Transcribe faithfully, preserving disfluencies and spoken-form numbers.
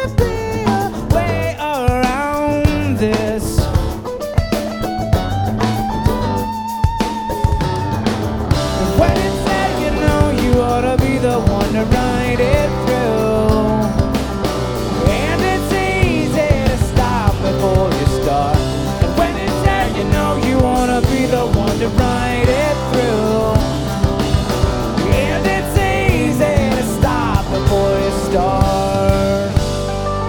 to be a way around this. When it's said, you know you ought to be the